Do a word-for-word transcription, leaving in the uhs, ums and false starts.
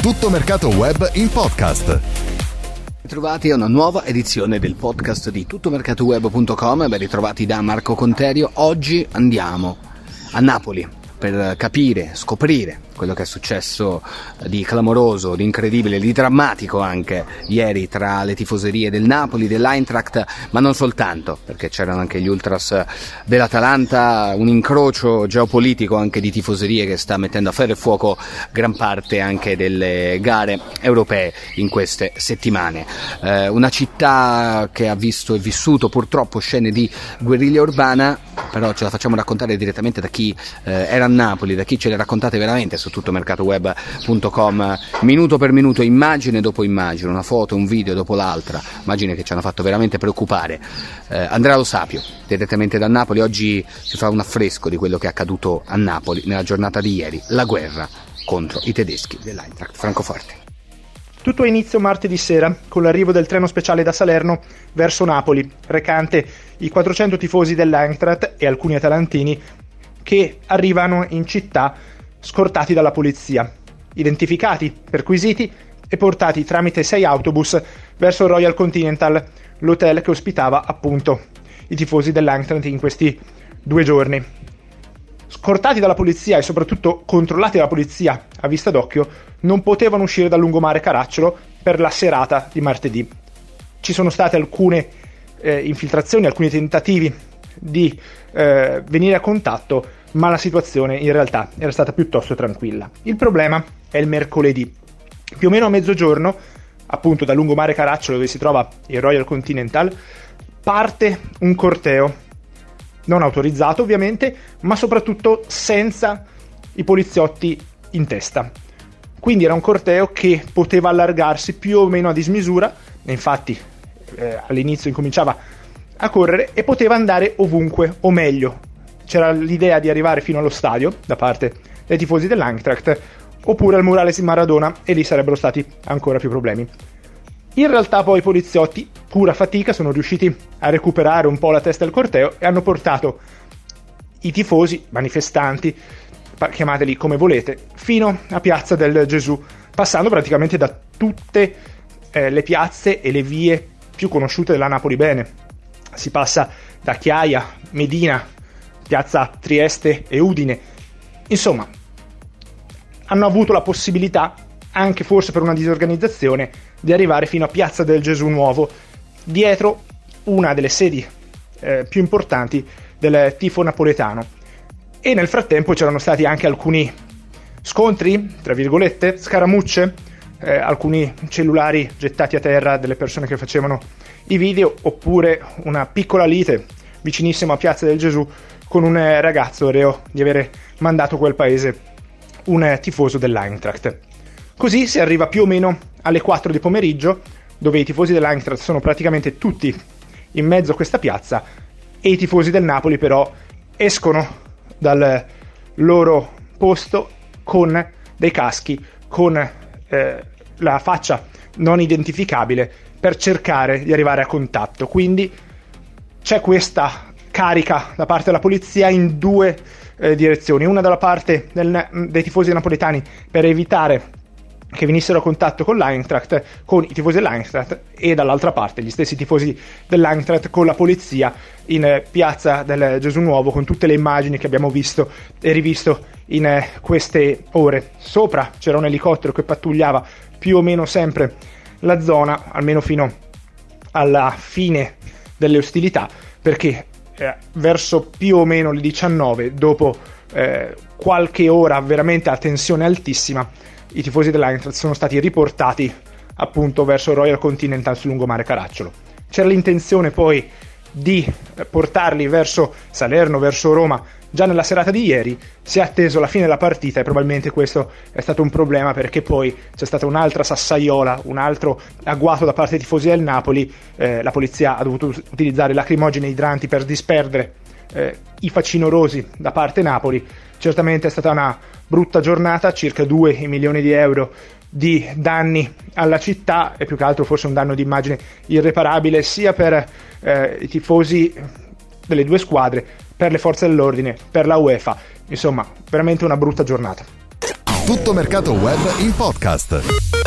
Tutto Mercato Web in podcast. Ritrovati a una nuova edizione del podcast di tuttomercatoweb punto com. Ben ritrovati da Marco Conterio. Oggi andiamo a Napoli per capire, scoprire quello che è successo di clamoroso, di incredibile, di drammatico anche ieri tra le tifoserie del Napoli, dell'Eintracht, ma non soltanto, perché c'erano anche gli ultras dell'Atalanta, un incrocio geopolitico anche di tifoserie che sta mettendo a ferro e fuoco gran parte anche delle gare europee in queste settimane. Eh, una città che ha visto e vissuto purtroppo scene di guerriglia urbana, però ce la facciamo raccontare direttamente da chi eh, era a Napoli, da chi ce le raccontate veramente su tuttomercatoweb punto com, minuto per minuto, immagine dopo immagine, una foto, un video dopo l'altra, immagini che ci hanno fatto veramente preoccupare. eh, Andrea Lo Sapio, direttamente da Napoli, oggi ci fa un affresco di quello che è accaduto a Napoli nella giornata di ieri, la guerra contro i tedeschi dell'Eintracht Francoforte. Tutto ha inizio martedì sera con l'arrivo del treno speciale da Salerno verso Napoli, recante i quattrocento tifosi dell'Eintracht e alcuni atalantini che arrivano in città scortati dalla polizia, identificati, perquisiti e portati tramite sei autobus verso il Royal Continental, l'hotel che ospitava appunto i tifosi dell'Eintracht in questi due giorni. Scortati dalla polizia e soprattutto controllati dalla polizia a vista d'occhio, non potevano uscire dal lungomare Caracciolo per la serata di martedì. Ci sono state alcune eh, infiltrazioni, alcuni tentativi di eh, venire a contatto, ma la situazione in realtà era stata piuttosto tranquilla. Il problema è il mercoledì. Più o meno a mezzogiorno, appunto da lungomare Caracciolo, dove si trova il Royal Continental, parte un corteo, non autorizzato ovviamente, ma soprattutto senza i poliziotti in testa. Quindi era un corteo che poteva allargarsi più o meno a dismisura, e infatti eh, all'inizio incominciava a correre e poteva andare ovunque, o meglio, c'era l'idea di arrivare fino allo stadio da parte dei tifosi dell'Eintracht oppure al murales di Maradona, e lì sarebbero stati ancora più problemi. In realtà poi i poliziotti, pura fatica, sono riusciti a recuperare un po' la testa del corteo e hanno portato i tifosi, manifestanti, chiamateli come volete, fino a Piazza del Gesù, passando praticamente da tutte eh, le piazze e le vie più conosciute della Napoli bene. Si passa da Chiaia, Medina, Piazza Trieste e Udine. Insomma, hanno avuto la possibilità, anche forse per una disorganizzazione, di arrivare fino a Piazza del Gesù Nuovo, dietro una delle sedi eh, più importanti del tifo napoletano. E nel frattempo c'erano stati anche alcuni scontri, tra virgolette, scaramucce, eh, alcuni cellulari gettati a terra delle persone che facevano i video, oppure una piccola lite vicinissimo a Piazza del Gesù con un ragazzo reo di avere mandato a quel paese un tifoso dell'Eintracht. Così si arriva più o meno alle quattro di pomeriggio, dove i tifosi dell'Eintracht sono praticamente tutti in mezzo a questa piazza, e i tifosi del Napoli però escono dal loro posto con dei caschi, con eh, la faccia non identificabile, per cercare di arrivare a contatto. Quindi c'è questa carica da parte della polizia in due eh, direzioni, una dalla parte del, dei tifosi napoletani per evitare che venissero a contatto con l'Eintracht, con i tifosi dell'Eintracht, e dall'altra parte gli stessi tifosi dell'Eintracht con la polizia in eh, Piazza del Gesù Nuovo, con tutte le immagini che abbiamo visto e rivisto in eh, queste ore. Sopra c'era un elicottero che pattugliava più o meno sempre la zona, almeno fino alla fine delle ostilità, perché eh, verso più o meno le diciannove, dopo eh, qualche ora veramente a tensione altissima, i tifosi dell'Eintracht sono stati riportati appunto verso il Royal Continental sul lungomare Caracciolo. C'era l'intenzione poi di portarli verso Salerno, verso Roma, già nella serata di ieri. Si è atteso la fine della partita e probabilmente questo è stato un problema, perché poi c'è stata un'altra sassaiola, un altro agguato da parte dei tifosi del Napoli. Eh, la polizia ha dovuto utilizzare lacrimogeni idranti per disperdere eh, i facinorosi da parte Napoli. Certamente è stata una brutta giornata, circa due milioni di euro di danni alla città, e più che altro forse un danno di immagine irreparabile sia per eh, i tifosi delle due squadre, per le forze dell'ordine, per la UEFA. Insomma, veramente una brutta giornata. Tutto Mercato Web in podcast.